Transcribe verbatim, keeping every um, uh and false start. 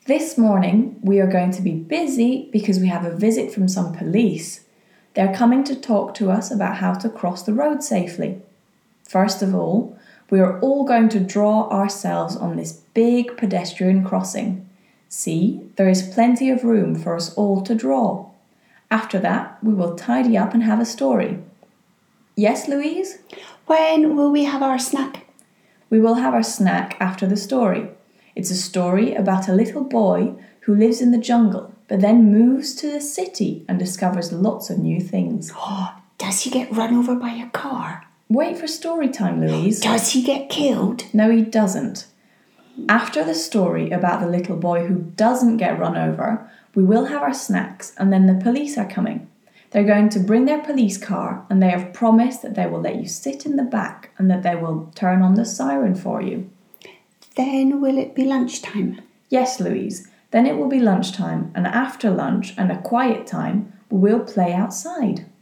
This morning, we are going to be busy because we have a visit from some police. They're coming to talk to us about how to cross the road safely. First of all, we are all going to draw ourselves on this big pedestrian crossing. See, there is plenty of room for us all to draw. After that, we will tidy up and have a story. Yes, Louise? When will we have our snack? We will have our snack after the story. It's a story about a little boy who lives in the jungle, but then moves to the city and discovers lots of new things. Oh, does he get run over by a car? Wait for story time, Louise. Does he get killed? No, he doesn't. After the story about the little boy who doesn't get run over, we will have our snacks and then the police are coming. They're going to bring their police car and they have promised that they will let you sit in the back and that they will turn on the siren for you. Then will it be lunchtime? Yes, Louise. Then it will be lunchtime, and after lunch and a quiet time, we will play outside.